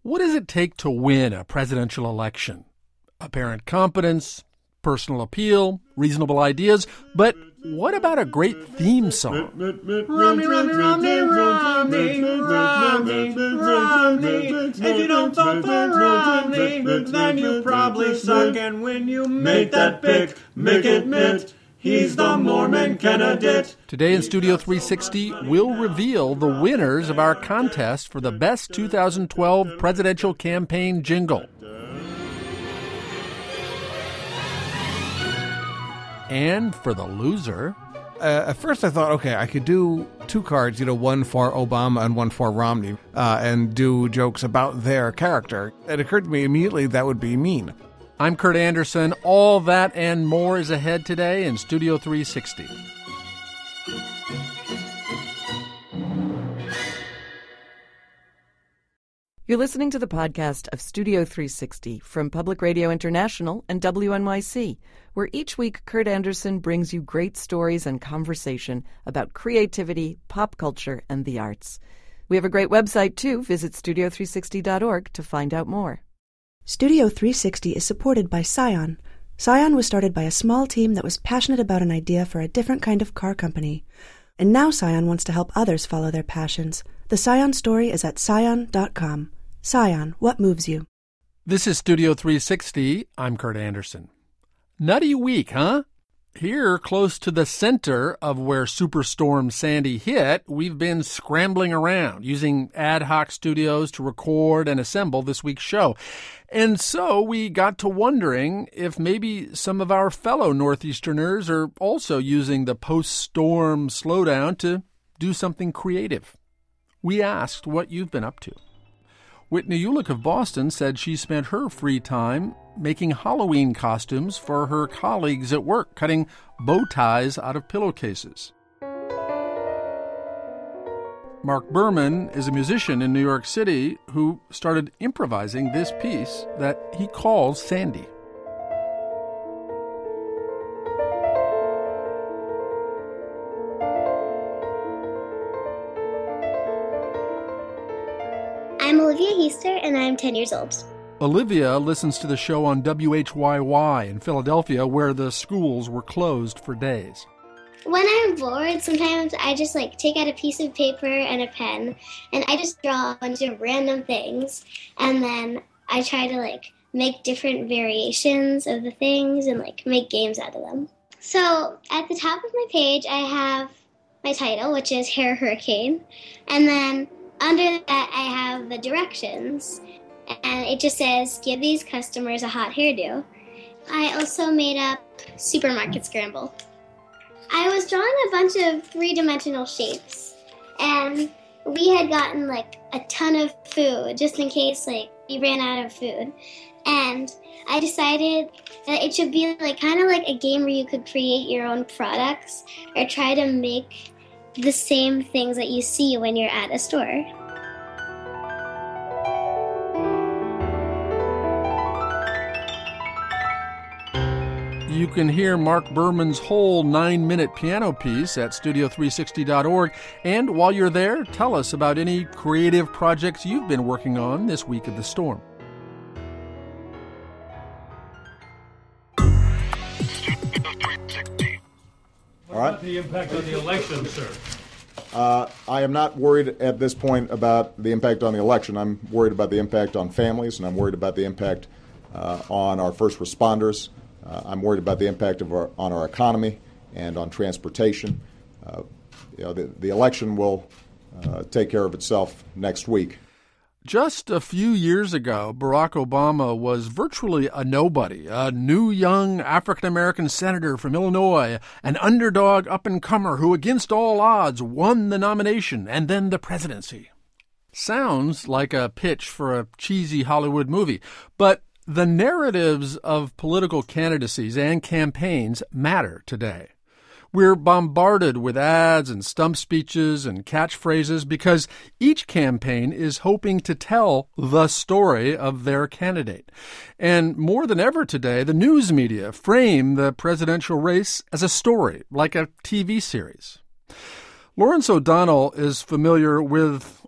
What does it take to win a presidential election? Apparent competence, personal appeal, reasonable ideas, but what about a great theme song? Romney, Romney, Romney, Romney, Romney, Romney. If you don't vote for Romney, then you probably suck. And when you make that pick, make it mitt. He's the Mormon candidate. Today in Studio 360, we'll reveal the winners of our contest for the best 2012 presidential campaign jingle. And for the loser... At first I thought, okay, I could do two cards, one for Obama and one for Romney, and do jokes about their character. It occurred to me immediately that would be mean. I'm Kurt Andersen. All that and more is ahead today in Studio 360. You're listening to the podcast of Studio 360 from Public Radio International and WNYC, where each week Kurt Andersen brings you great stories and conversation about creativity, pop culture, and the arts. We have a great website, too. Visit studio360.org to find out more. Studio 360 is supported by Scion. Scion was started by a small team that was passionate about an idea for a different kind of car company. And now Scion wants to help others follow their passions. The Scion story is at scion.com. Scion, what moves you? This is Studio 360. I'm Kurt Andersen. Nutty week, huh? Here, close to the center of where Superstorm Sandy hit, we've been scrambling around, using ad hoc studios to record and assemble this week's show. And so we got to wondering if maybe some of our fellow Northeasterners are also using the post-storm slowdown to do something creative. We asked what you've been up to. Whitney Ulick of Boston said she spent her free time making Halloween costumes for her colleagues at work, cutting bow ties out of pillowcases. Mark Berman is a musician in New York City who started improvising this piece that he calls Sandy. I'm Olivia Heister, and I'm 10 years old. Olivia listens to the show on WHYY in Philadelphia, where the schools were closed for days. When I'm bored, sometimes I just take out a piece of paper and a pen, and I just draw a bunch of random things, and then I try to make different variations of the things and make games out of them. So at the top of my page, I have my title, which is Hair Hurricane, and then under that I have the directions, and it just says, give these customers a hot hairdo. I also made up Supermarket Scramble. I was drawing a bunch of three-dimensional shapes, and we had gotten a ton of food just in case we ran out of food. And I decided that it should be kind of like a game where you could create your own products or try to make the same things that you see when you're at a store. You can hear Mark Berman's whole 9-minute piano piece at studio360.org. And while you're there, tell us about any creative projects you've been working on this week of the storm. All right. What about the impact on the election, sir? I am not worried at this point about the impact on the election. I'm worried about the impact on families, and I'm worried about the impact on our first responders. I'm worried about the impact on our economy and on transportation. The election will take care of itself next week. Just a few years ago, Barack Obama was virtually a nobody, a new young African-American senator from Illinois, an underdog up-and-comer who, against all odds, won the nomination and then the presidency. Sounds like a pitch for a cheesy Hollywood movie, but the narratives of political candidacies and campaigns matter today. We're bombarded with ads and stump speeches and catchphrases because each campaign is hoping to tell the story of their candidate. And more than ever today, the news media frame the presidential race as a story, like a TV series. Lawrence O'Donnell is familiar with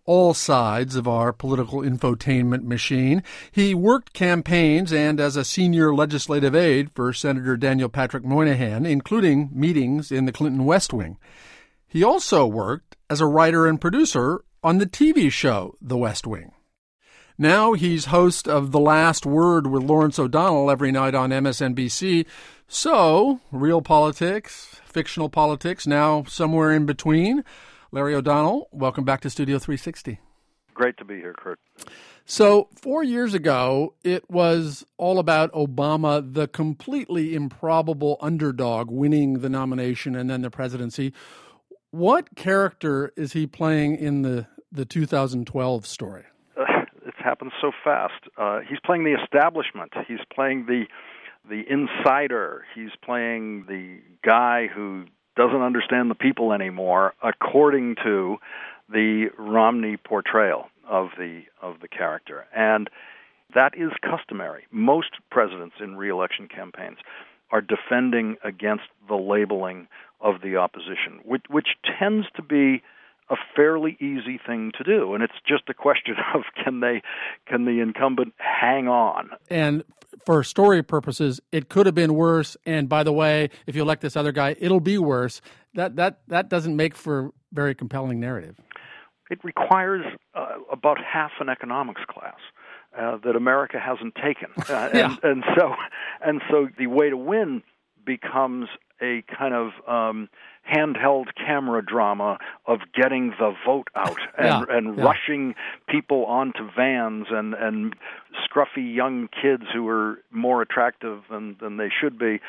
all sides of our political infotainment machine. He worked campaigns and as a senior legislative aide for Senator Daniel Patrick Moynihan, including meetings in the Clinton West Wing. He also worked as a writer and producer on the TV show The West Wing. Now he's host of The Last Word with Lawrence O'Donnell every night on MSNBC. So, real politics, fictional politics, now somewhere in between. Larry O'Donnell, welcome back to Studio 360. Great to be here, Kurt. So 4 years ago, it was all about Obama, the completely improbable underdog, winning the nomination and then the presidency. What character is he playing in the 2012 story? It's happened so fast. He's playing the establishment. He's playing the insider. He's playing the guy who doesn't understand the people anymore, according to the Romney portrayal of the character. And that is customary. Most presidents in re-election campaigns are defending against the labeling of the opposition, which tends to be a fairly easy thing to do, and it's just a question of can the incumbent hang on? And for story purposes, it could have been worse. And by the way, if you elect this other guy, it'll be worse. That doesn't make for very compelling narrative. It requires about half an economics class that America hasn't taken, and so the way to win becomes a kind of handheld camera drama of getting the vote out and rushing people onto vans and scruffy young kids who are more attractive than they should be.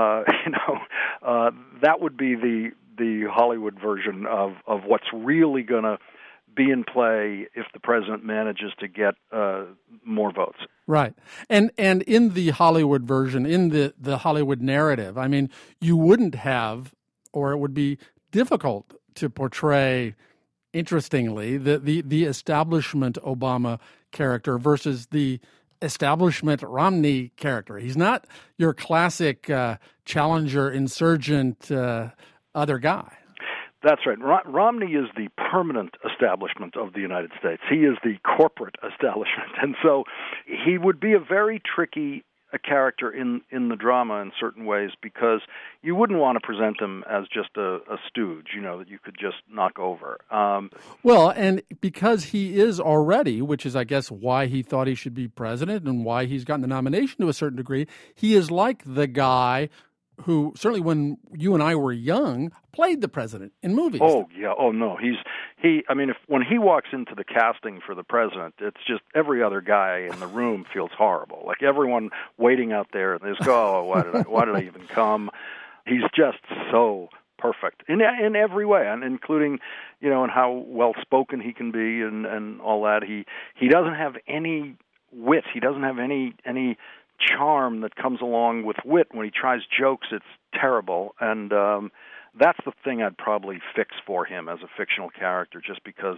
That would be the Hollywood version of what's really going to be in play if the president manages to get more votes. Right. And in the Hollywood version, in the Hollywood narrative, I mean, you wouldn't have, or it would be difficult to portray, interestingly, the establishment Obama character versus the establishment Romney character. He's not your classic challenger, insurgent, other guy. That's right. Romney is the permanent establishment of the United States. He is the corporate establishment. And so he would be a very tricky character in the drama in certain ways, because you wouldn't want to present him as just a stooge, that you could just knock over. Well, and because he is already, which is, I guess, why he thought he should be president and why he's gotten the nomination to a certain degree, he is like the guy who, certainly when you and I were young, played the president in movies. Oh, yeah. Oh, no. When he walks into the casting for the president, it's just every other guy in the room feels horrible. Like everyone waiting out there, and they just go, oh, why did I even come? He's just so perfect in every way, and including, and how well-spoken he can be and all that. He doesn't have any wit. He doesn't have any charm that comes along with wit. When he tries jokes, it's terrible, and that's the thing I'd probably fix for him as a fictional character, just because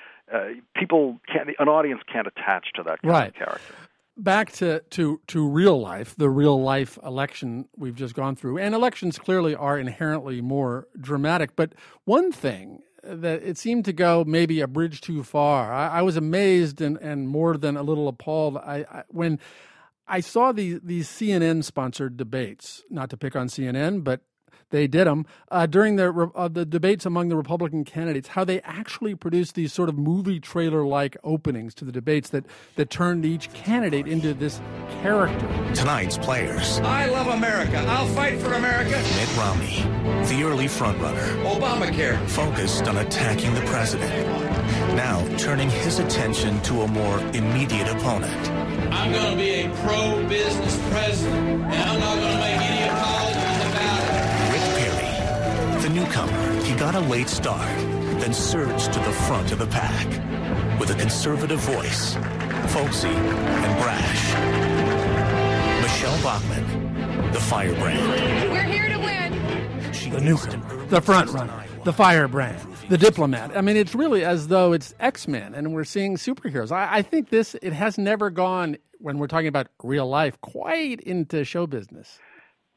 an audience can't attach to that kind of character. Back to real life, the real life election we've just gone through, and elections clearly are inherently more dramatic. But one thing that it seemed to go maybe a bridge too far. I was amazed and more than a little appalled when I saw these CNN-sponsored debates, not to pick on CNN, but they did them, during the debates among the Republican candidates, how they actually produced these sort of movie trailer-like openings to the debates that turned each candidate into this character. Tonight's players. I love America. I'll fight for America. Mitt Romney, the early frontrunner. Obamacare. Focused on attacking the president. Now turning his attention to a more immediate opponent. I'm going to be a pro-business president, and I'm not going to make any apologies about it. Rick Perry, the newcomer, he got a late start, then surged to the front of the pack. With a conservative voice, folksy and brash. Michelle Bachmann, the firebrand. We're here to win. The newcomer, the front-runner, the firebrand, the diplomat. I mean, it's really as though it's X-Men and we're seeing superheroes. I think it has never gone, when we're talking about real life, quite into show business.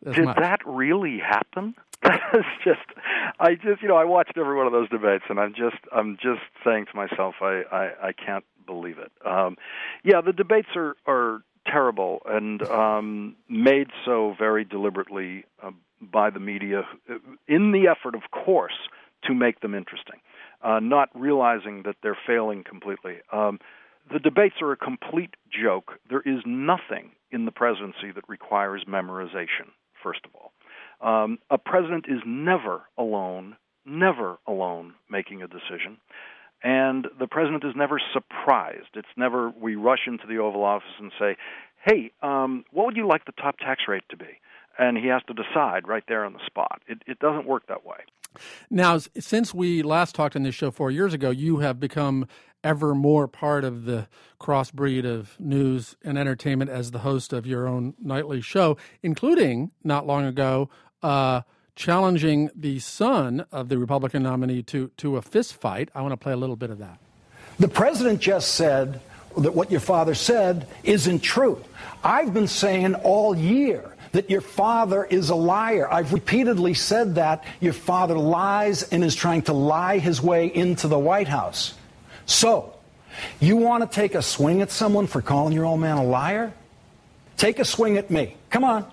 Did that really happen? I watched every one of those debates, and I'm just saying to myself, I can't believe it. The debates are terrible and made so very deliberately by the media in the effort, of course, to make them interesting, not realizing that they're failing completely. The debates are a complete joke. There is nothing in the presidency that requires memorization, first of all. A president is never alone making a decision. And the president is never surprised. It's never we rush into the Oval Office and say, hey, what would you like the top tax rate to be? And he has to decide right there on the spot. It doesn't work that way. Now, since we last talked on this show 4 years ago, you have become ever more part of the crossbreed of news and entertainment as the host of your own nightly show, including, not long ago, challenging the son of the Republican nominee to a fist fight. I want to play a little bit of that. The president just said that what your father said isn't true. I've been saying all year that your father is a liar. I've repeatedly said that your father lies and is trying to lie his way into the White House. So, you want to take a swing at someone for calling your old man a liar? Take a swing at me. Come on.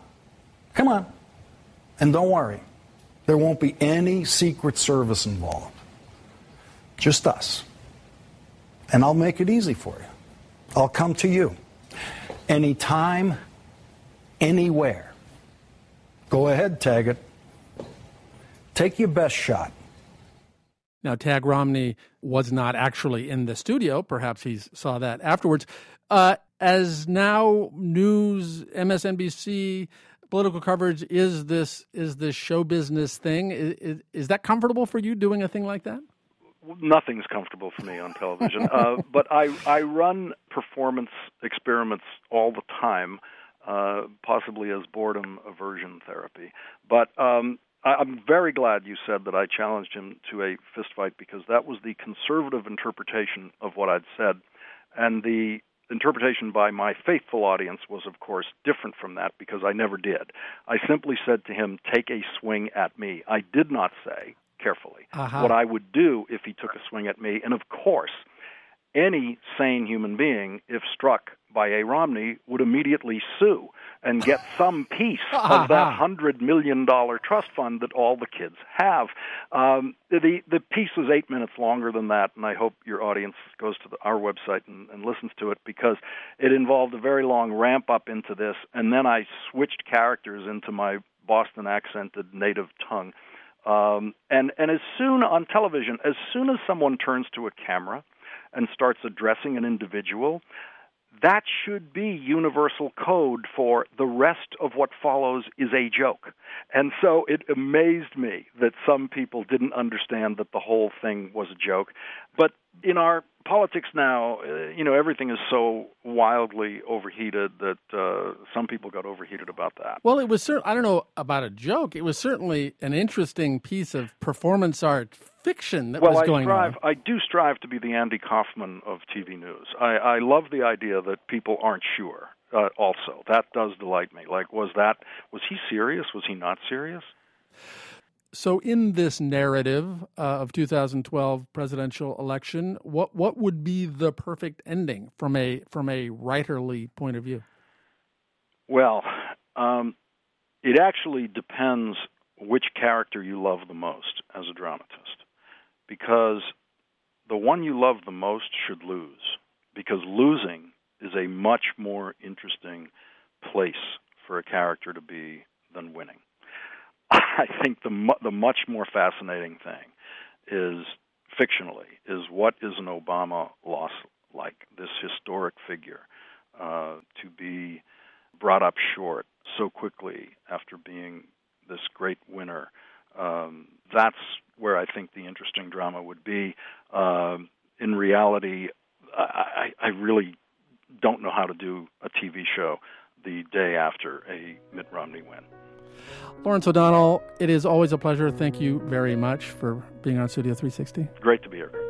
And don't worry. There won't be any Secret Service involved. Just us. And I'll make it easy for you. I'll come to you. Anytime, anywhere. Go ahead, Taggart. Take your best shot. Now, Tag Romney was not actually in the studio. Perhaps he saw that afterwards. As now news, MSNBC, political coverage is this show business thing. Is that comfortable for you doing a thing like that? Nothing's comfortable for me on television. But I run performance experiments all the time, possibly as boredom aversion therapy. But I'm very glad you said that I challenged him to a fistfight, because that was the conservative interpretation of what I'd said. And the interpretation by my faithful audience was, of course, different from that, because I never did. I simply said to him, take a swing at me. I did not say, carefully, what I would do if he took a swing at me. And, of course, any sane human being, if struck by a Romney, would immediately sue and get some piece of that $100 million trust fund that all the kids have. The piece was 8 minutes longer than that, and I hope your audience goes to our website and listens to it, because it involved a very long ramp-up into this, and then I switched characters into my Boston-accented native tongue. And as soon on television, as soon as someone turns to a camera and starts addressing an individual, that should be universal code for the rest of what follows is a joke. And so it amazed me that some people didn't understand that the whole thing was a joke. But in our politics now, everything is so wildly overheated that some people got overheated about that. Well, it was I don't know about a joke. It was certainly an interesting piece of performance art fiction that was going on. I do strive to be the Andy Kaufman of TV news. I love the idea that people aren't sure. Also, that does delight me. Like, was he serious? Was he not serious? So in this narrative of 2012 presidential election, what would be the perfect ending from a writerly point of view? Well, it actually depends which character you love the most as a dramatist, because the one you love the most should lose, because losing is a much more interesting place for a character to be than winning. I think the much more fascinating thing is, fictionally, is what is an Obama loss like, this historic figure, to be brought up short so quickly after being this great winner. That's where I think the interesting drama would be. In reality, I really don't know how to do a TV show the day after a Mitt Romney win. Lawrence O'Donnell, it is always a pleasure. Thank you very much for being on Studio 360. Great to be here.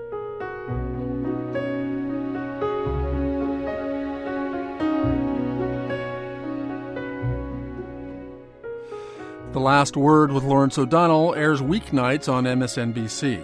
Last Word with Lawrence O'Donnell airs weeknights on MSNBC.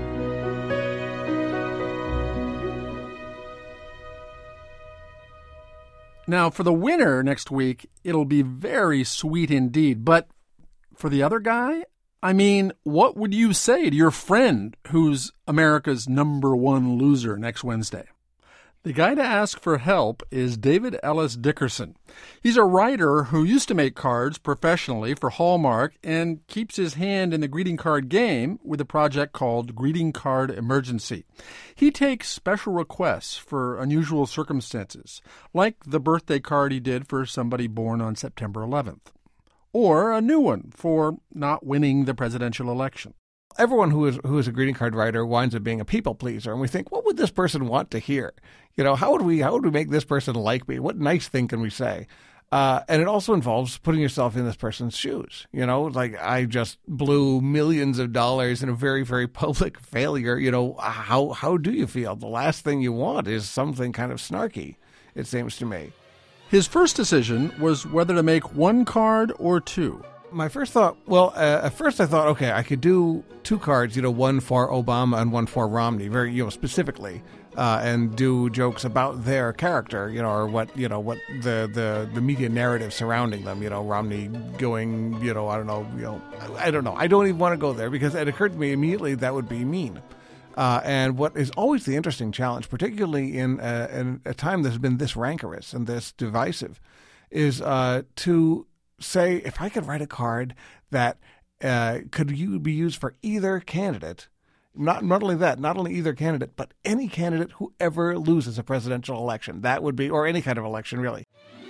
Now, for the winner next week, it'll be very sweet indeed. But for the other guy, I mean, what would you say to your friend who's America's #1 loser next Wednesday? The guy to ask for help is David Ellis Dickerson. He's a writer who used to make cards professionally for Hallmark and keeps his hand in the greeting card game with a project called Greeting Card Emergency. He takes special requests for unusual circumstances, like the birthday card he did for somebody born on September 11th, or a new one for not winning the presidential election. Everyone who is a greeting card writer winds up being a people pleaser, and we think, what would this person want to hear? You know, how would we make this person like me? What nice thing can we say? And it also involves putting yourself in this person's shoes. You know, like I just blew millions of dollars in a very, very public failure. You know, how do you feel? The last thing you want is something kind of snarky, it seems to me. His first decision was whether to make one card or two. My first thought, at first I thought, okay, I could do two cards, you know, one for Obama and one for Romney, very, you know, specifically, and do jokes about their character, you know, or what the media narrative surrounding them, you know, Romney going, you know, I don't know. I don't even want to go there because it occurred to me immediately that would be mean. And what is always the interesting challenge, particularly in a time that's been this rancorous and this divisive, is to say, if I could write a card that could be used for either candidate, not only either candidate, but any candidate who ever loses a presidential election, that would be, or any kind of election, really.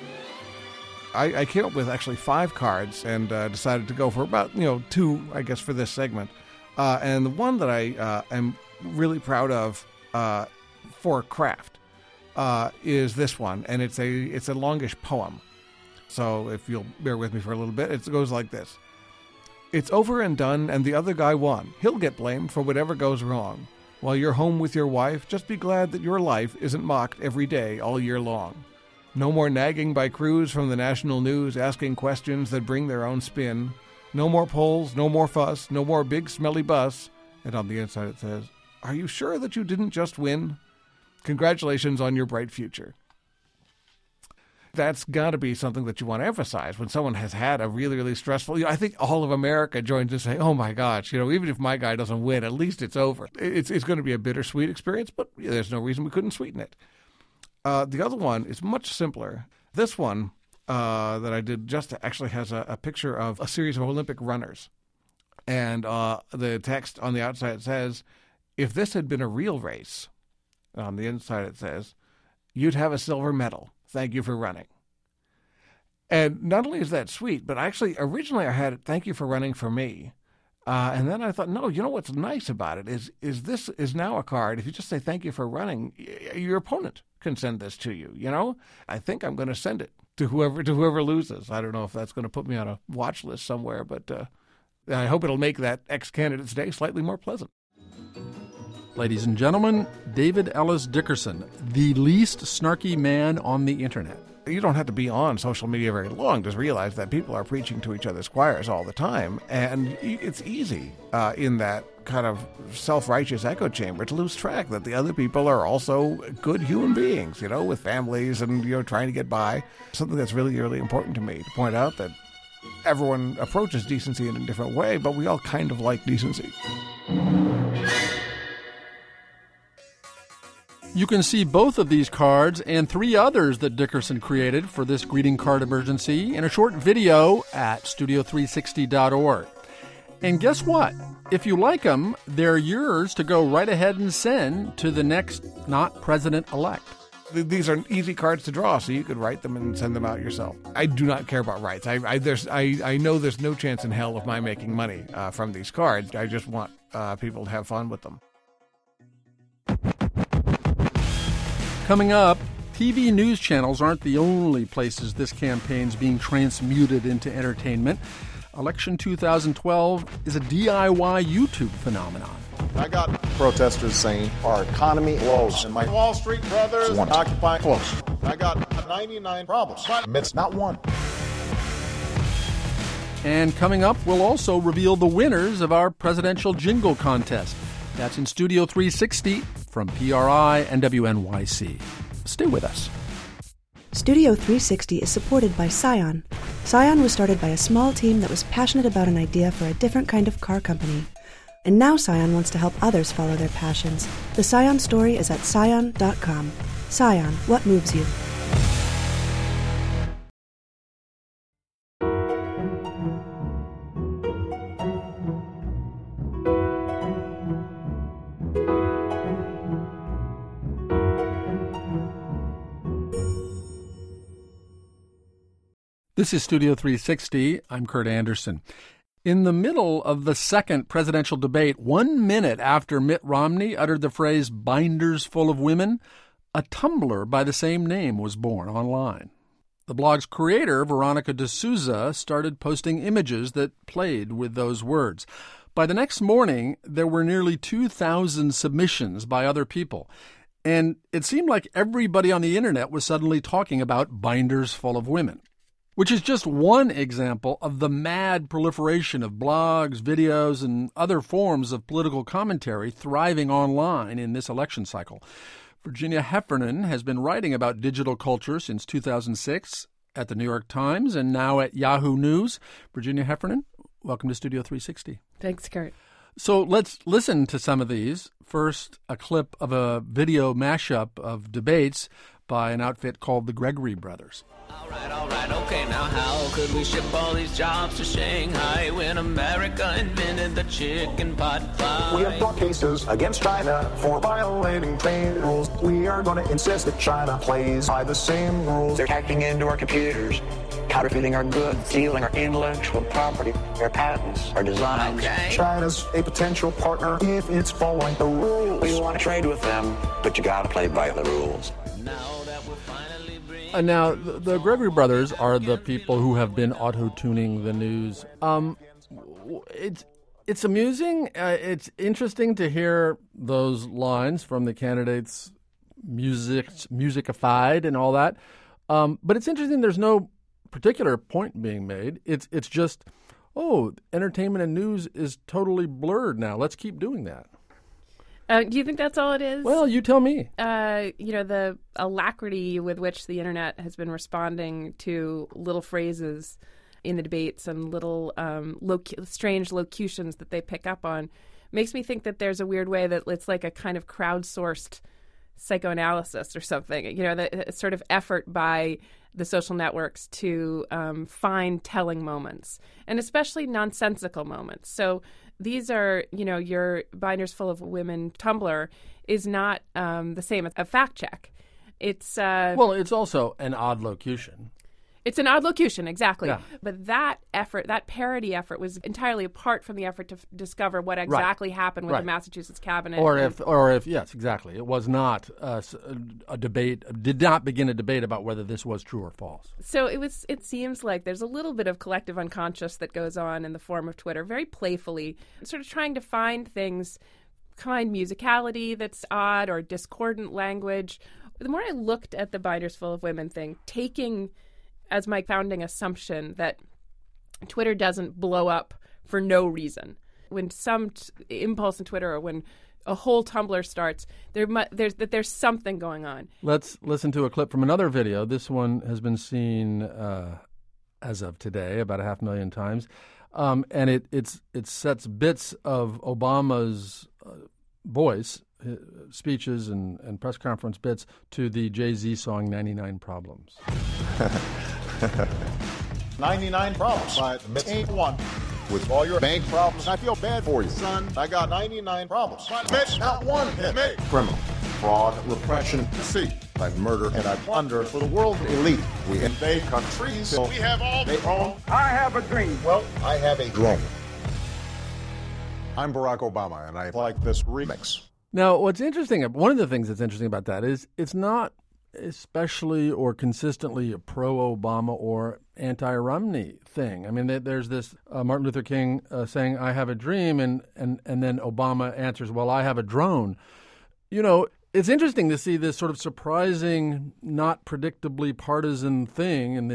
I came up with actually 5 cards and decided to go for about, you know, 2, I guess, for this segment. And the one that I am really proud of for craft is this one, and it's a longish poem. So if you'll bear with me for a little bit, it goes like this. It's over and done, and the other guy won. He'll get blamed for whatever goes wrong. While you're home with your wife, just be glad that your life isn't mocked every day all year long. No more nagging by crews from the national news asking questions that bring their own spin. No more polls, no more fuss, no more big smelly bus. And on the inside it says, are you sure that you didn't just win? Congratulations on your bright future. That's got to be something that you want to emphasize when someone has had a really, really stressful. I think all of America joins to say, "Oh my gosh, you know, even if my guy doesn't win, at least it's over." It's going to be a bittersweet experience, but there's no reason we couldn't sweeten it. The other one is much simpler. This one that I did just actually has a picture of a series of Olympic runners, and the text on the outside says, "If this had been a real race," on the inside it says, "you'd have a silver medal. Thank you for running." And not only is that sweet, but actually originally I had it, "Thank you for running for me." And then I thought, no, you know what's nice about it is this is now a card. If you just say "thank you for running," your opponent can send this to you. You know, I think I'm going to send it to whoever loses. I don't know if that's going to put me on a watch list somewhere, but I hope it'll make that ex-candidate's day slightly more pleasant. Ladies and gentlemen, David Ellis Dickerson, the least snarky man on the internet. You don't have to be on social media very long to realize that people are preaching to each other's choirs all the time, and it's easy in that kind of self-righteous echo chamber to lose track that the other people are also good human beings, you know, with families and, you know, trying to get by. Something that's really, really important to me to point out that everyone approaches decency in a different way, but we all kind of like decency. You can see both of these cards and 3 others that Dickerson created for this greeting card emergency in a short video at studio360.org. And guess what? If you like them, they're yours to go right ahead and send to the next not president-elect. These are easy cards to draw, so you could write them and send them out yourself. I do not care about rights. I know there's no chance in hell of my making money from these cards. I just want people to have fun with them. Coming up, TV news channels aren't the only places this campaign's being transmuted into entertainment. Election 2012 is a DIY YouTube phenomenon. I got protesters saying our economy close, and my Wall Street brothers want Occupy close. I got 99 problems, but it's not one. And coming up, we'll also reveal the winners of our presidential jingle contest. That's in Studio 360 from PRI and WNYC. Stay with us. Studio 360 is supported by Scion. Scion was started by a small team that was passionate about an idea for a different kind of car company. And now Scion wants to help others follow their passions. The Scion story is at Scion.com. Scion, what moves you? This is Studio 360. I'm Kurt Anderson. In the middle of the second presidential debate, 1 minute after Mitt Romney uttered the phrase "binders full of women," a Tumblr by the same name was born online. The blog's creator, Veronica D'Souza, started posting images that played with those words. By the next morning, there were nearly 2,000 submissions by other people. And it seemed like everybody on the internet was suddenly talking about binders full of women, which is just one example of the mad proliferation of blogs, videos, and other forms of political commentary thriving online in this election cycle. Virginia Heffernan has been writing about digital culture since 2006 at the New York Times and now at Yahoo News. Virginia Heffernan, welcome to Studio 360. Thanks, Kurt. So let's listen to some of these. First, a clip of a video mashup of debates by an outfit called the Gregory Brothers. All right, okay, now how could we ship all these jobs to Shanghai when America invented the chicken pot pie? We have brought cases against China for violating trade rules. We are going to insist that China plays by the same rules. They're hacking into our computers, counterfeiting our goods, stealing our intellectual property, our patents, our designs. Okay. China's a potential partner if it's following the rules. We want to trade with them, but you got to play by the rules. Now, the Gregory Brothers are the people who have been auto-tuning the news. It's amusing. It's interesting to hear those lines from the candidates, musicified and all that. But it's interesting. There's no particular point being made. It's just, entertainment and news is totally blurred now. Let's keep doing that. Do you think that's all it is? Well, you tell me. The alacrity with which the internet has been responding to little phrases in the debates and little strange locutions that they pick up on makes me think that there's a weird way that it's like a kind of crowdsourced psychoanalysis or something. The sort of effort by the social networks to find telling moments, and especially nonsensical moments. So these are, your binders full of women Tumblr is not the same as a fact check. It's it's also an odd locution. It's an odd locution, exactly. Yeah. But that effort, that parody effort, was entirely apart from the effort to discover what exactly happened with the Massachusetts cabinet. Or if yes, exactly. It was not a debate, did not begin a debate about whether this was true or false. So it seems like there's a little bit of collective unconscious that goes on in the form of Twitter, very playfully, sort of trying to find musicality that's odd or discordant language. The more I looked at the binders full of women thing, taking as my founding assumption that Twitter doesn't blow up for no reason. When some impulse in Twitter or when a whole Tumblr starts, there's something going on. Let's listen to a clip from another video. This one has been seen as of today about 500,000 times, and it sets bits of Obama's voice, speeches and press conference bits to the Jay-Z song 99 Problems. 99 problems, but Mitch one. With all your bank problems, I feel bad for you, son. I got 99 problems. But Mitch, not one hit me. Criminal, fraud, repression, deceit. I murder and I plunder for the world elite. We invade countries, so we have all they own. I have a dream. Well, I have a drone. I'm Barack Obama, and I like this remix. Now, what's interesting, one of the things that's interesting about that is it's not especially or consistently a pro-Obama or anti-Romney thing. I mean, there's this Martin Luther King saying, I have a dream, and then Obama answers, well, I have a drone. It's interesting to see this sort of surprising, not predictably partisan thing in this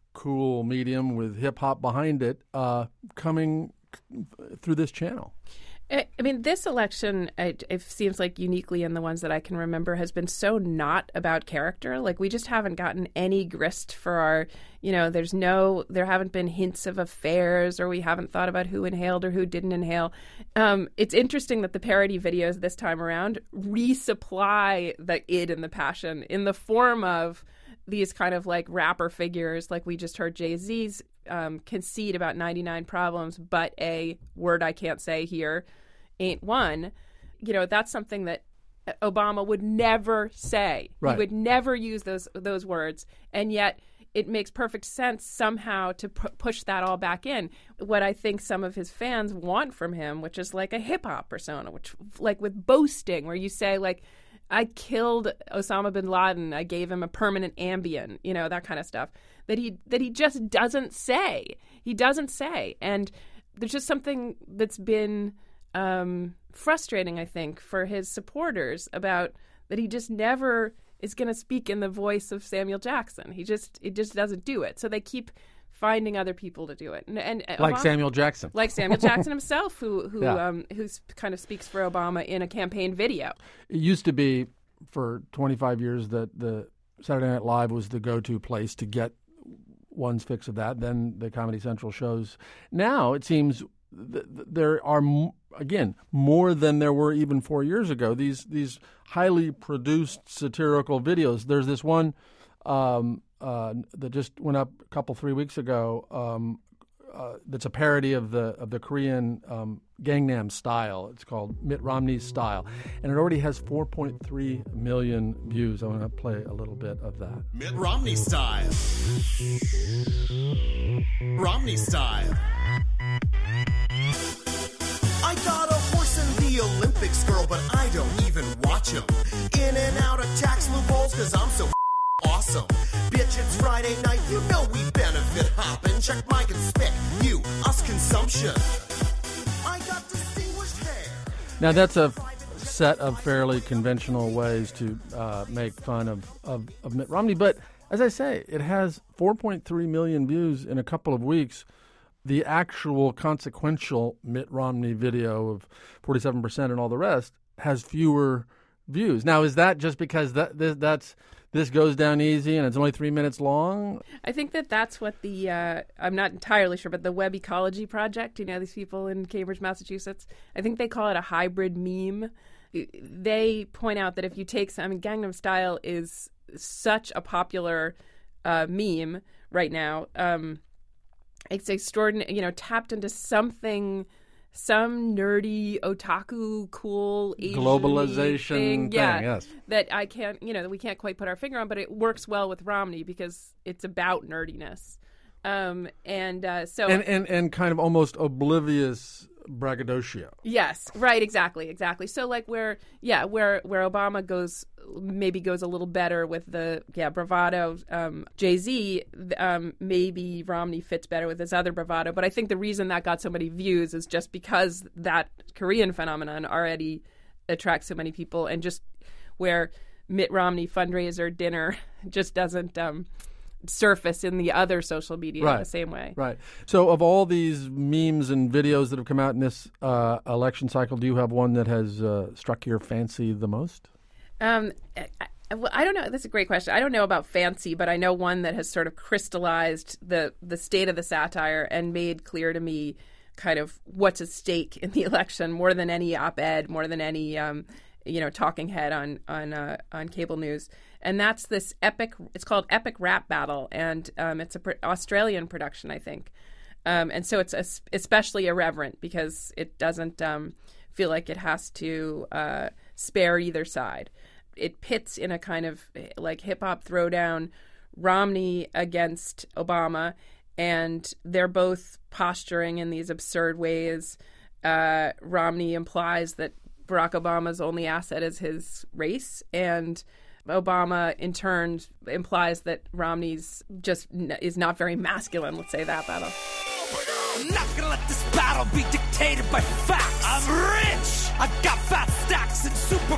cool medium with hip hop behind it coming through this channel. I mean, this election, it seems like uniquely in the ones that I can remember, has been so not about character. Like, we just haven't gotten any grist for our, there haven't been hints of affairs, or we haven't thought about who inhaled or who didn't inhale. It's interesting that the parody videos this time around resupply the id and the passion in the form of these kind of like rapper figures, like we just heard Jay-Z's concede about 99 problems, but a word I can't say here ain't one. That's something that Obama would never say. Right. He would never use those words, and yet it makes perfect sense somehow to push that all back in. What I think some of his fans want from him, which is like a hip-hop persona, which like with boasting, where you say like, I killed Osama bin Laden, I gave him a permanent Ambien, that kind of stuff, that he just doesn't say. He doesn't say. And there's just something that's been frustrating, I think, for his supporters about that he just never is going to speak in the voice of Samuel Jackson. It just doesn't do it. So they keep finding other people to do it, and like Obama, Samuel Jackson, himself, who kind of speaks for Obama in a campaign video. It used to be for 25 years that the Saturday Night Live was the go-to place to get one's fix of that. Then the Comedy Central shows. Now it seems there are again more than there were even 4 years ago. These highly produced satirical videos. There's this one that just went up a couple 3 weeks ago. That's a parody of the Korean Gangnam Style. It's called Mitt Romney's Style, and it already has 4.3 million views. I want to play a little bit of that. Mitt Romney Style. Romney Style. I got a horse in the Olympics, girl, but I don't even watch him. In and out of tax loopholes, cause I'm so awesome. Bitch, it's Friday night, you know we benefit hopping. Check my conspic, you, us consumption. I got distinguished hair. Now that's a set of fairly conventional ways to make fun of Mitt Romney. But as I say, it has 4.3 million views in a couple of weeks. The actual consequential Mitt Romney video of 47% and all the rest has fewer views. Now, is that just because this goes down easy and it's only 3 minutes long? I think that's what the I'm not entirely sure, but the Web Ecology Project, these people in Cambridge, Massachusetts, I think they call it a hybrid meme. They point out that if you take Gangnam Style is such a popular meme right now. It's extraordinary, tapped into some nerdy otaku cool Asian globalization thing. Yes. That I can't, we can't quite put our finger on, but it works well with Romney because it's about nerdiness. And kind of almost oblivious braggadocio. Yes, right, exactly. So like where Obama goes a little better with the bravado, Jay-Z, maybe Romney fits better with his other bravado. But I think the reason that got so many views is just because that Korean phenomenon already attracts so many people, and just where Mitt Romney fundraiser dinner just doesn't surface in the other social media in the same way. Right. So of all these memes and videos that have come out in this election cycle, do you have one that has struck your fancy the most? I don't know. That's a great question. I don't know about fancy, but I know one that has sort of crystallized the state of the satire and made clear to me kind of what's at stake in the election more than any op-ed, more than any talking head on cable news. And that's this epic. It's called Epic Rap Battle, and it's an Australian production, I think. And so it's especially irreverent because it doesn't feel like it has to spare either side. It pits in a kind of like hip hop throwdown Romney against Obama, and they're both posturing in these absurd ways. Romney implies that Barack Obama's only asset is his race, and Obama in turn implies that Romney's just is not very masculine. Let's say that battle. I'm not gonna let this battle be dictated by facts. I'm rich. I've got fat stacks and super PACs.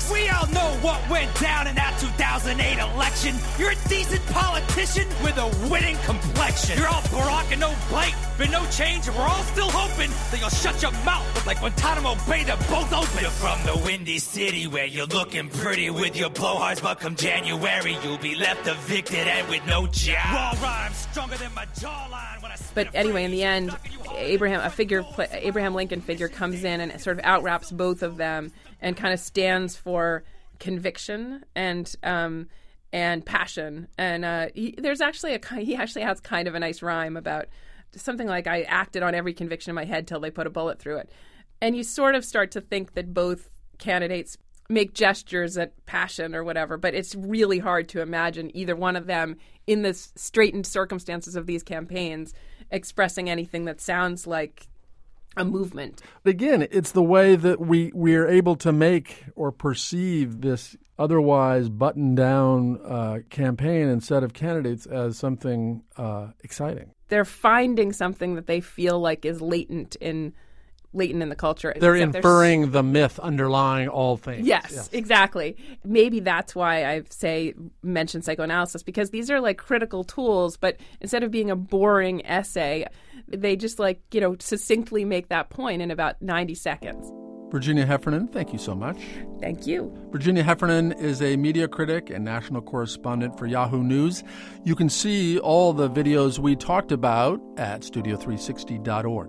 Look, we all know what went down in that 2008 election. You're a decent politician with a winning complexion. You're all Barack and no bite, but no change, and we're all still hoping that you'll shut your mouth like Guantanamo Bay, they're both open. You're from the Windy City where you're looking pretty with your blowhards, but come January, you'll be left evicted and with no job. Raw rhymes stronger than my jawline when I But anyway, in the end, Abraham Lincoln figure comes in and sort of outwraps both of them and kind of stands for conviction and passion. And he actually has kind of a nice rhyme about something like, I acted on every conviction in my head till they put a bullet through it. And you sort of start to think that both candidates make gestures at passion or whatever, but it's really hard to imagine either one of them in the straitened circumstances of these campaigns expressing anything that sounds like a movement. Again, it's the way that we are able to make or perceive this otherwise buttoned-down campaign and set of candidates as something exciting. They're finding something that they feel like is latent in the culture. They're inferring the myth underlying all things. Yes, exactly. Maybe that's why I mention psychoanalysis, because these are like critical tools, but instead of being a boring essay, they just succinctly make that point in about 90 seconds. Virginia Heffernan, thank you so much. Thank you. Virginia Heffernan is a media critic and national correspondent for Yahoo News. You can see all the videos we talked about at studio360.org.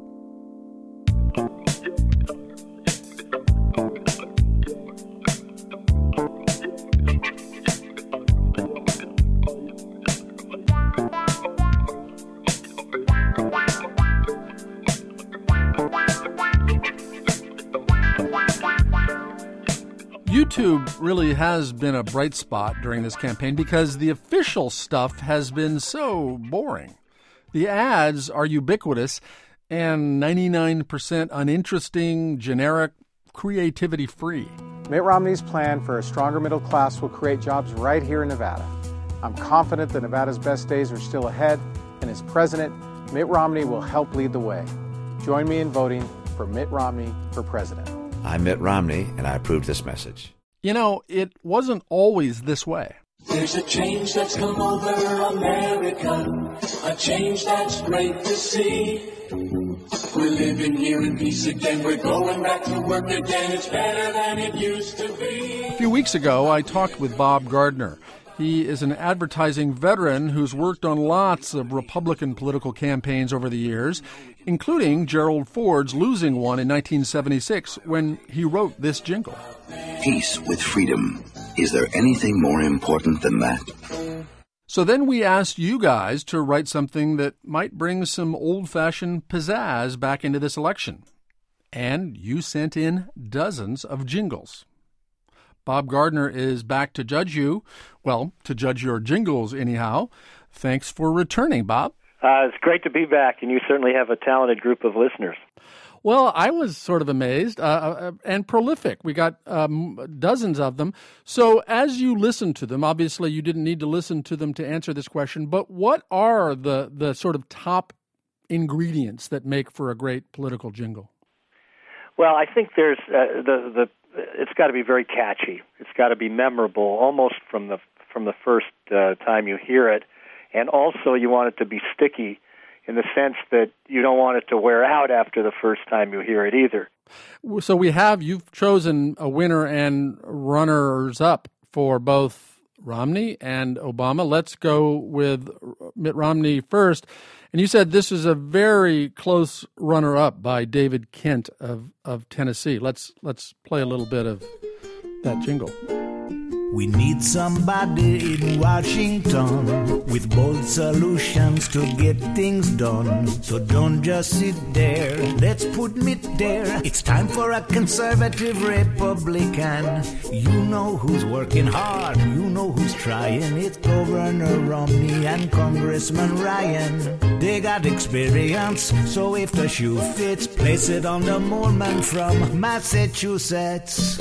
YouTube really has been a bright spot during this campaign because the official stuff has been so boring. The ads are ubiquitous and 99% uninteresting, generic, creativity-free. Mitt Romney's plan for a stronger middle class will create jobs right here in Nevada. I'm confident that Nevada's best days are still ahead, and as president, Mitt Romney will help lead the way. Join me in voting for Mitt Romney for president. I'm Mitt Romney, and I approve this message. You know, it wasn't always this way. There's a change that's come over America, a change that's great to see. We're living here in peace again, we're going back to work again, it's better than it used to be. A few weeks ago, I talked with Bob Gardner. He is an advertising veteran who's worked on lots of Republican political campaigns over the years, including Gerald Ford's losing one in 1976 when he wrote this jingle. Peace with freedom. Is there anything more important than that? So then we asked you guys to write something that might bring some old-fashioned pizzazz back into this election. And you sent in dozens of jingles. Bob Gardner is back to judge you. Well, to judge your jingles, anyhow. Thanks for returning, Bob. It's great to be back, and you certainly have a talented group of listeners. Well, I was sort of amazed and prolific. We got dozens of them. So as you listen to them, obviously you didn't need to listen to them to answer this question, but what are the sort of top ingredients that make for a great political jingle? Well, I think there's it's got to be very catchy. It's got to be memorable almost from the first time you hear it. And also you want it to be sticky in the sense that you don't want it to wear out after the first time you hear it either. So you've chosen a winner and runners-up for both Romney and Obama. Let's go with Mitt Romney first. And you said this is a very close runner-up by David Kent of Tennessee. Let's play a little bit of that jingle. We need somebody in Washington with bold solutions to get things done. So don't just sit there, let's put Mitt there. It's time for a conservative Republican. You know who's working hard, you know who's trying. It's Governor Romney and Congressman Ryan. They got experience, so if the shoe fits, place it on the Moleman from Massachusetts.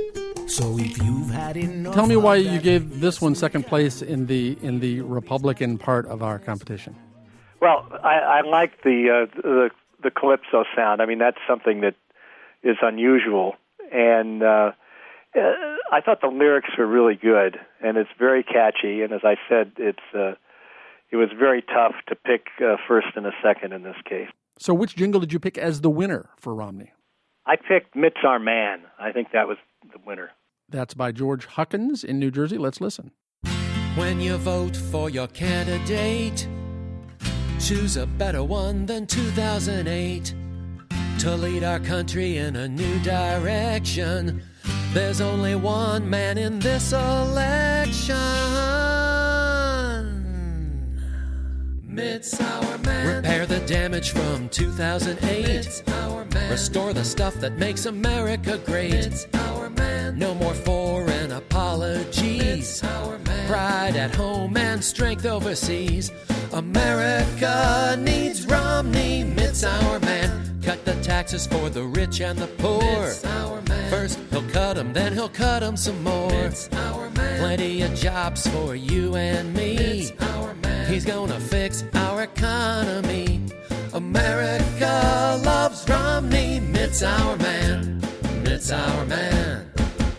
So if you've had enough, tell me why you gave this one second place in the Republican part of our competition. Well, I like the calypso sound. I mean, that's something that is unusual, and I thought the lyrics were really good, and it's very catchy. And as I said, it was very tough to pick first and a second in this case. So which jingle did you pick as the winner for Romney? I picked Mitt's Our Man. I think that was the winner. That's by George Huckins in New Jersey. Let's listen. When you vote for your candidate, choose a better one than 2008 to lead our country in a new direction. There's only one man in this election. Mitt's our man. Repair the damage from 2008. Mitt's our man. Restore the stuff that makes America great. Mitt's our man. No more foreign apologies. Mitt's our man. Pride at home and strength overseas. America needs Romney. Mitt's our man. Cut the taxes for the rich and the poor. Mitt's our man. First he'll cut them, then he'll cut them some more. Mitt's our man. Plenty of jobs for you and me. Mitt's our man. He's gonna fix our economy. America loves Romney. Mitt's our man. Mitt's our man.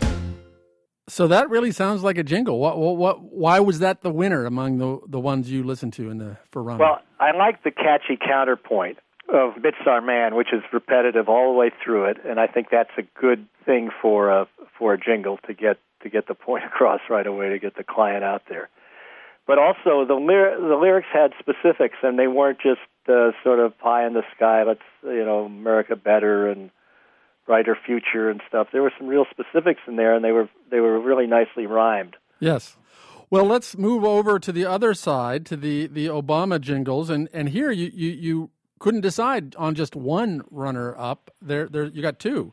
So that really sounds like a jingle. Why was that the winner among the ones you listened to for Romney? Well, I like the catchy counterpoint of Mitt's Our Man, which is repetitive all the way through it, and I think that's a good thing for a jingle to get the point across right away, to get the client out there. But also the lyrics had specifics, and they weren't just sort of pie in the sky. Let's America better and brighter future and stuff. There were some real specifics in there, and they were really nicely rhymed. Yes. Well, let's move over to the other side, to the Obama jingles, and here you couldn't decide on just one runner-up. There you got two.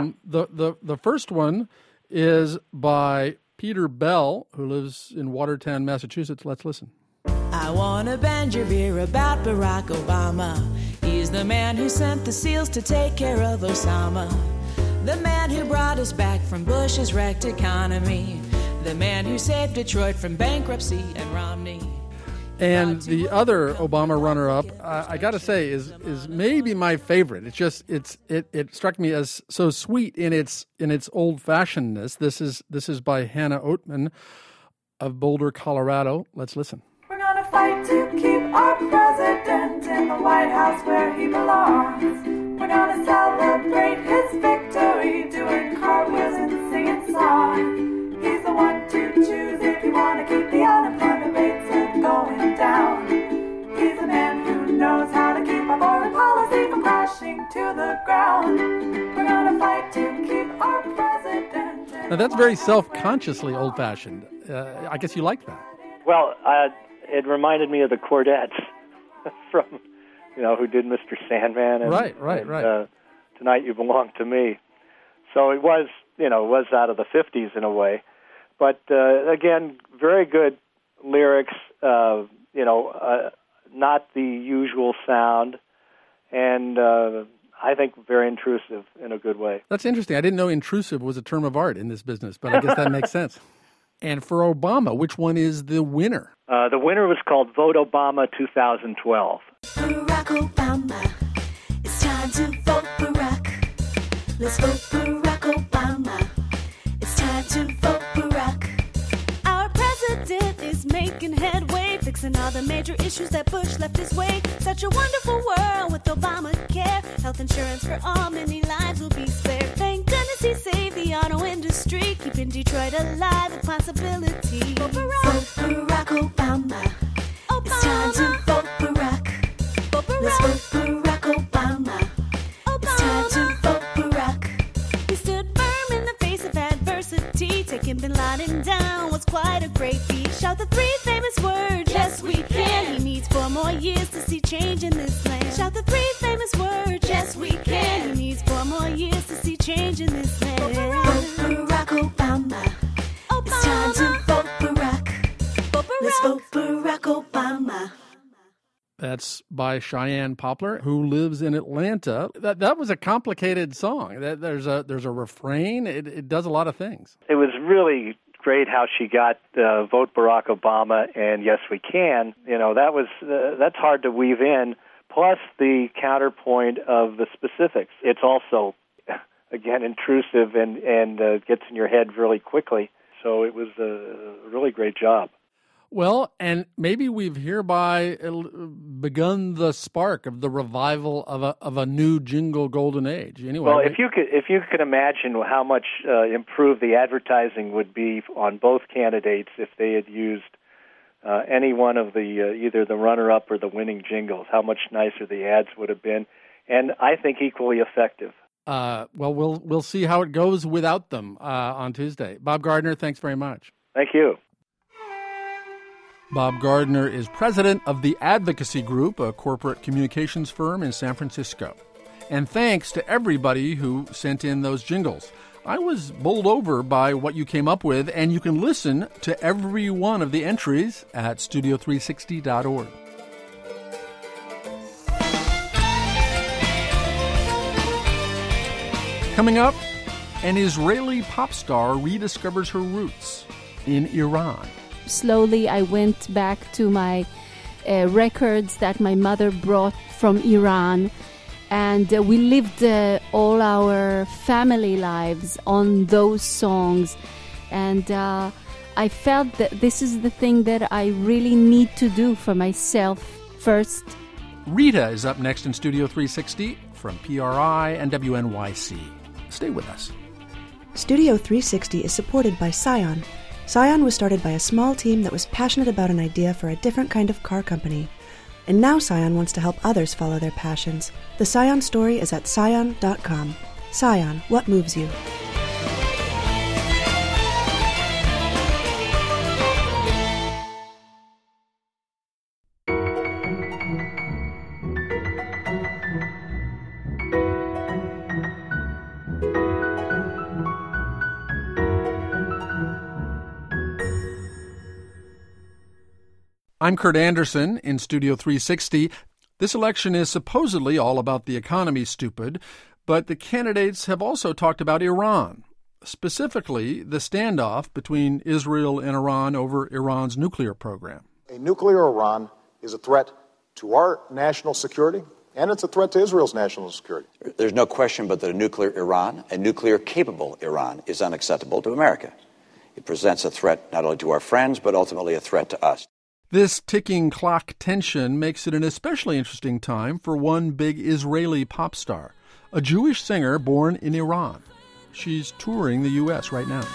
The first one is by Peter Bell, who lives in Watertown, Massachusetts. Let's listen. I want to bend your ear about Barack Obama. He's the man who sent the SEALs to take care of Osama. The man who brought us back from Bush's wrecked economy. The man who saved Detroit from bankruptcy and Romney. And the other Obama runner-up, I got to say, is maybe my favorite. It struck me as so sweet in its old-fashionedness. This is by Hannah Oatman of Boulder, Colorado. Let's listen. We're gonna fight to keep our president in the White House where he belongs. We're gonna celebrate his victory, doing cartwheels and singing songs. He's the one to choose if you want to keep the unemployment rates going down. He's a man who knows how to keep our foreign policy from crashing to the ground. We're gonna fight to keep our president. Now that's very self-consciously old-fashioned. I guess you like that. Well, it reminded me of the Chordettes from, who did Mr. Sandman. And, right. Tonight You Belong to Me. So it was out of the 50s in a way. But, again, very good lyrics, not the usual sound, and I think very intrusive in a good way. That's interesting. I didn't know intrusive was a term of art in this business, but I guess that makes sense. And for Obama, which one is the winner? The winner was called Vote Obama 2012. Barack Obama, it's time to vote Barack. Let's vote Barack Obama. It's time to vote Barack. Our president is making headway, fixing all the major issues that Bush left his way. Such a wonderful world with Obamacare. Health insurance for all, many lives will be spared. Thank goodness he saved the auto industry, keeping Detroit alive with possibility. Vote Barack Obama. It's time to vote Barack. Let's vote Barack Obama. It's time to vote Barack. He stood firm in the face of adversity. Taking Bin Laden down was quite a great feat. Shout the three famous words, yes we can. He needs 4 more years to see change in this land. Shout the three famous words, yes we can. He needs 4 more years to see change in this land. Vote Barack Obama. It's time to vote Barack. Let's vote Barack Obama. That's by Cheyenne Poplar, who lives in Atlanta. That was a complicated song. There's a refrain. It does a lot of things. It was really great how she got Vote Barack Obama and Yes We Can. That's hard to weave in. Plus the counterpoint of the specifics. It's also again, intrusive and gets in your head really quickly. So it was a really great job. Well, and maybe we've hereby begun the spark of the revival of a new jingle golden age. Anyway, well, if you could imagine how much improved the advertising would be on both candidates if they had used any one of the either the runner-up or the winning jingles, how much nicer the ads would have been, and I think equally effective. Well, we'll see how it goes without them on Tuesday. Bob Gardner, thanks very much. Thank you. Bob Gardner is president of the Advocacy Group, a corporate communications firm in San Francisco. And thanks to everybody who sent in those jingles. I was bowled over by what you came up with, and you can listen to every one of the entries at studio360.org. Coming up, an Israeli pop star rediscovers her roots in Iran. Slowly, I went back to my records that my mother brought from Iran, and we lived all our family lives on those songs. And I felt that this is the thing that I really need to do for myself first. Rita is up next in Studio 360 from PRI and WNYC. Stay with us. Studio 360 is supported by Scion. Scion was started by a small team that was passionate about an idea for a different kind of car company. And now Scion wants to help others follow their passions. The Scion story is at scion.com. Scion, what moves you? I'm Kurt Anderson in Studio 360. This election is supposedly all about the economy, stupid, but the candidates have also talked about Iran, specifically the standoff between Israel and Iran over Iran's nuclear program. A nuclear Iran is a threat to our national security, and it's a threat to Israel's national security. There's no question but that a nuclear Iran, a nuclear-capable Iran, is unacceptable to America. It presents a threat not only to our friends, but ultimately a threat to us. This ticking clock tension makes it an especially interesting time for one big Israeli pop star, a Jewish singer born in Iran. She's touring the U.S. right now.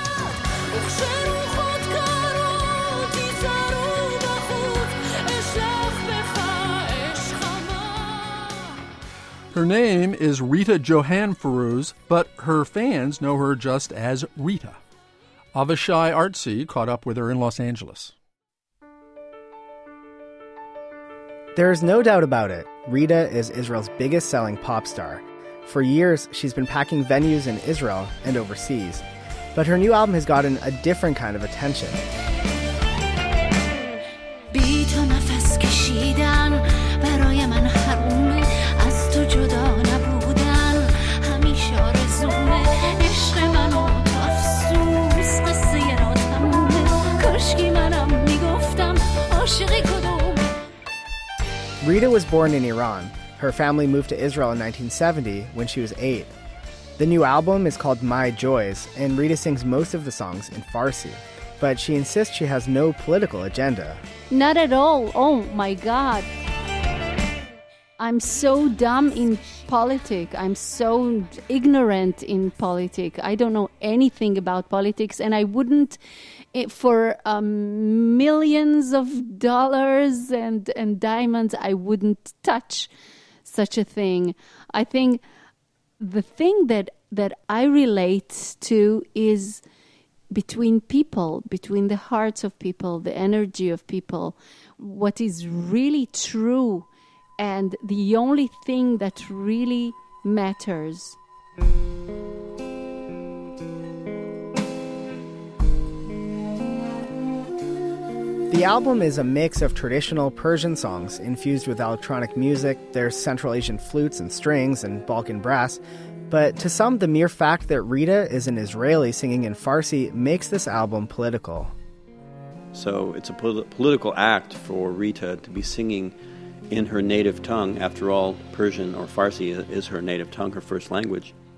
Her name is Rita Johann-Feroz, but her fans know her just as Rita. Avishai Artsy caught up with her in Los Angeles. There is no doubt about it. Rita is Israel's biggest selling pop star. For years, she's been packing venues in Israel and overseas. But her new album has gotten a different kind of attention. Rita was born in Iran. Her family moved to Israel in 1970 when she was 8. The new album is called My Joys, and Rita sings most of the songs in Farsi. But she insists she has no political agenda. Not at all. Oh my God. I'm so dumb in politics. I'm so ignorant in politics. I don't know anything about politics, and I wouldn't, for millions of dollars and diamonds, I wouldn't touch such a thing. I think the thing that I relate to is between people, between the hearts of people, the energy of people, what is really true, and the only thing that really matters. The album is a mix of traditional Persian songs infused with electronic music. There's Central Asian flutes and strings and Balkan brass. But to some, the mere fact that Rita is an Israeli singing in Farsi makes this album political. So it's a political act for Rita to be singing in her native tongue. After all, Persian or Farsi is her native tongue, her first language.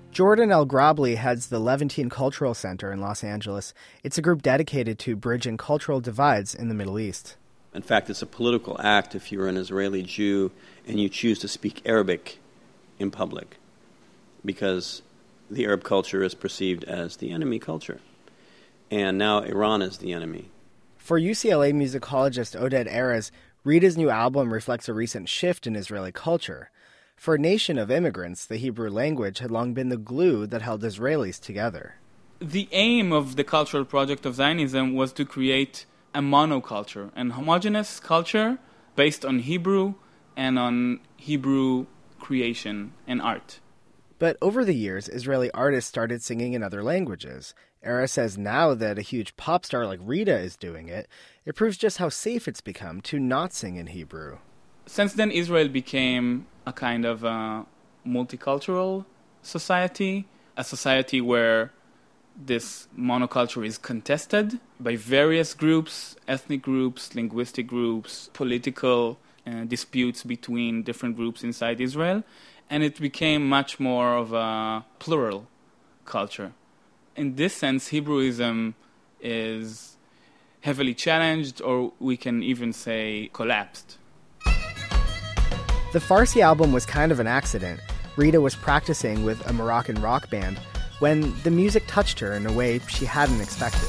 Jordan El Grabli heads the Levantine Cultural Center in Los Angeles. It's a group dedicated to bridging cultural divides in the Middle East. In fact, it's a political act if you're an Israeli Jew and you choose to speak Arabic in public, because the Arab culture is perceived as the enemy culture. And now Iran is the enemy. For UCLA musicologist Oded Erez, Rita's new album reflects a recent shift in Israeli culture. For a nation of immigrants, the Hebrew language had long been the glue that held Israelis together. The aim of the cultural project of Zionism was to create a monoculture, an homogeneous culture based on Hebrew and on Hebrew creation and art. But over the years, Israeli artists started singing in other languages. Erez says now that a huge pop star like Rita is doing it, it proves just how safe it's become to not sing in Hebrew. Since then, Israel became a kind of a multicultural society, a society where this monoculture is contested by various groups, ethnic groups, linguistic groups, political disputes between different groups inside Israel, and it became much more of a plural culture. In this sense, Hebrewism is heavily challenged, or we can even say collapsed. The Farsi album was kind of an accident. Rita was practicing with a Moroccan rock band when the music touched her in a way she hadn't expected.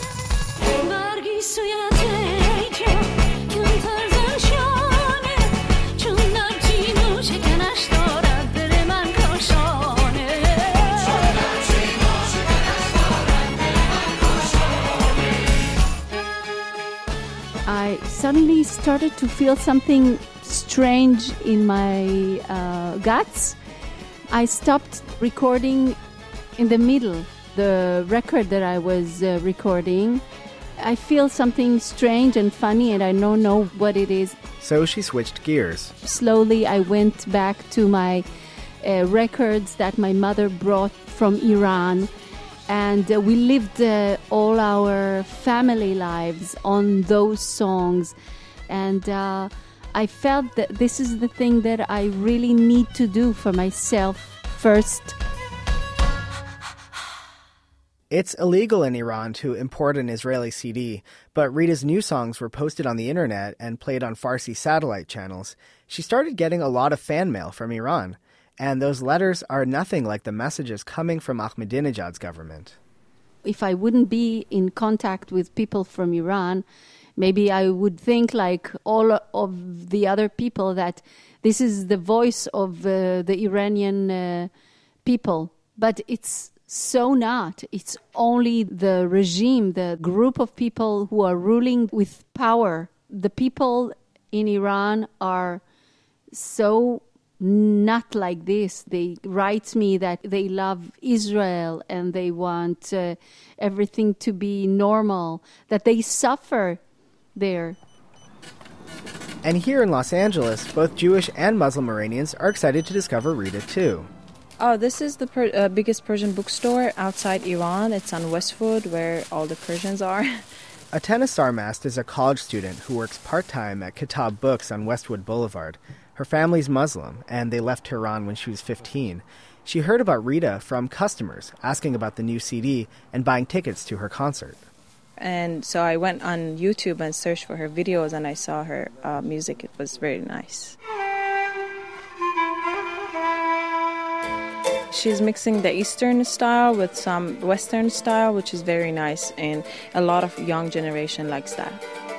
I suddenly started to feel something strange in my guts. I stopped recording in the middle, the record that I was recording. I feel something strange and funny, and I don't know what it is. So she switched gears. Slowly, I went back to my records that my mother brought from Iran. And we lived all our family lives on those songs. And I felt that this is the thing that I really need to do for myself first. It's illegal in Iran to import an Israeli CD, but Rita's new songs were posted on the internet and played on Farsi satellite channels. She started getting a lot of fan mail from Iran. And those letters are nothing like the messages coming from Ahmadinejad's government. If I wouldn't be in contact with people from Iran, maybe I would think like all of the other people that this is the voice of the Iranian people. But it's so not. It's only the regime, the group of people who are ruling with power. The people in Iran are so not like this. They write me that they love Israel and they want everything to be normal, that they suffer there. And here in Los Angeles, both Jewish and Muslim Iranians are excited to discover Rita too. Oh, this is the biggest Persian bookstore outside Iran. It's on Westwood, where all the Persians are. Atena Sarmast is a college student who works part-time at Kitab Books on Westwood Boulevard. Her family's Muslim, and they left Tehran when she was 15. She heard about Rita from customers asking about the new CD and buying tickets to her concert. And so I went on YouTube and searched for her videos, and I saw her music. It was very nice. She's mixing the Eastern style with some Western style, which is very nice, and a lot of young generation likes that.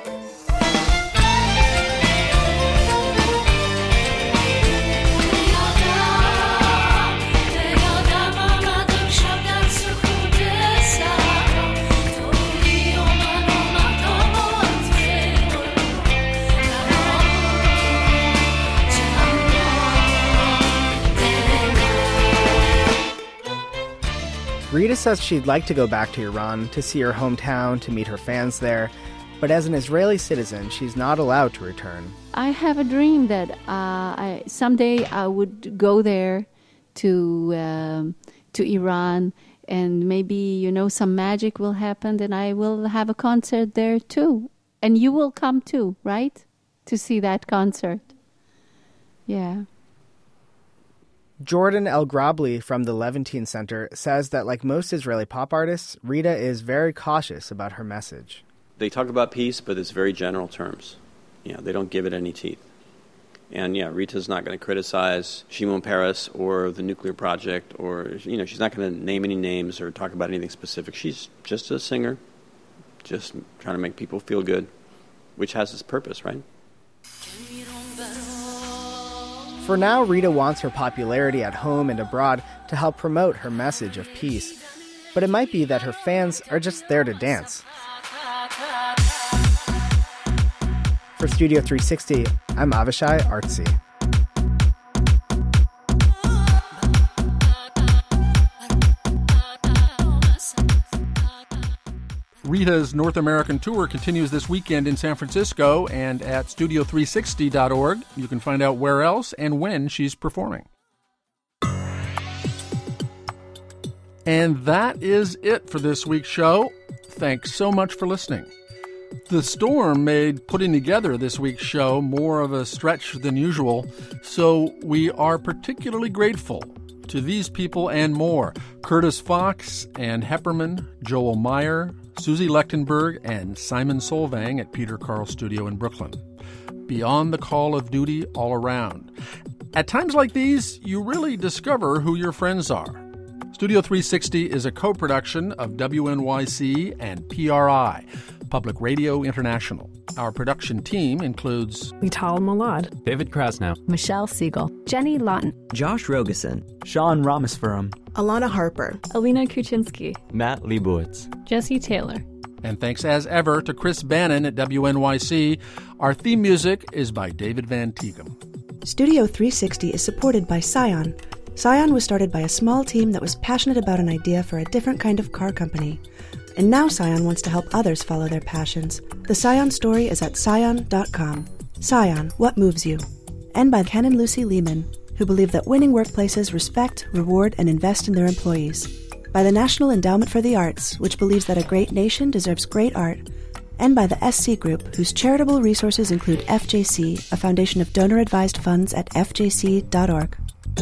Rita says she'd like to go back to Iran to see her hometown, to meet her fans there, but as an Israeli citizen, she's not allowed to return. I have a dream that someday I would go there to Iran, and maybe, some magic will happen, and I will have a concert there too. And you will come too, right? To see that concert. Yeah. Jordan El Grabli from the Levantine Center says that like most Israeli pop artists, Rita is very cautious about her message. They talk about peace, but it's very general terms. They don't give it any teeth. And Rita's not going to criticize Shimon Peres or the nuclear project, or she's not going to name any names or talk about anything specific. She's just a singer, just trying to make people feel good, which has its purpose, right? For now, Rita wants her popularity at home and abroad to help promote her message of peace. But it might be that her fans are just there to dance. For Studio 360, I'm Avishai Artsy. Rita's North American tour continues this weekend in San Francisco, and at studio360.org you can find out where else and when she's performing. And that is it for this week's show. Thanks so much for listening. The storm made putting together this week's show more of a stretch than usual, so we are particularly grateful to these people and more: Curtis Fox, Ann Hepperman, Joel Meyer, Susie Lechtenberg, and Simon Solvang at Peter Carl Studio in Brooklyn. Beyond the call of duty all around. At times like these, you really discover who your friends are. Studio 360 is a co-production of WNYC and PRI, Public Radio International. Our production team includes Vital Malad, David Krasnow, Michelle Siegel, Jenny Lawton, Josh Rogosin, Sean Ramaswaram, Alana Harper, Alina Kuczynski, Matt Leibowitz, Jesse Taylor. And thanks as ever to Chris Bannon at WNYC. Our theme music is by David Van Teegum. Studio 360 is supported by Scion. Scion was started by a small team that was passionate about an idea for a different kind of car company. And now Scion wants to help others follow their passions. The Scion story is at scion.com. Scion, what moves you? And by Ken and Lucy Lehman, who believe that winning workplaces respect, reward, and invest in their employees. By the National Endowment for the Arts, which believes that a great nation deserves great art. And by the SC Group, whose charitable resources include FJC, a foundation of donor-advised funds at fjc.org.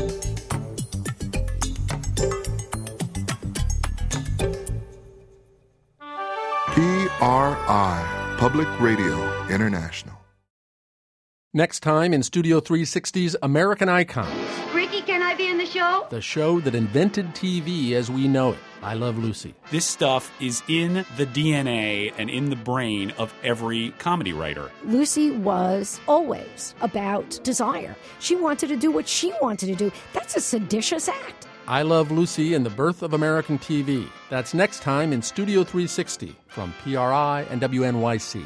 PRI, Public Radio International. Next time in Studio 360's American Icons. Ricky, can I be in the show? The show that invented TV as we know it. I Love Lucy. This stuff is in the DNA and in the brain of every comedy writer. Lucy was always about desire. She wanted to do what she wanted to do. That's a seditious act. I Love Lucy and the Birth of American TV. That's next time in Studio 360 from PRI and WNYC.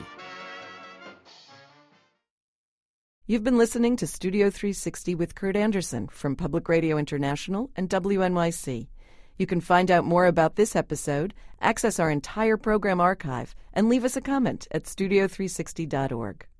You've been listening to Studio 360 with Kurt Anderson from Public Radio International and WNYC. You can find out more about this episode, access our entire program archive, and leave us a comment at studio360.org.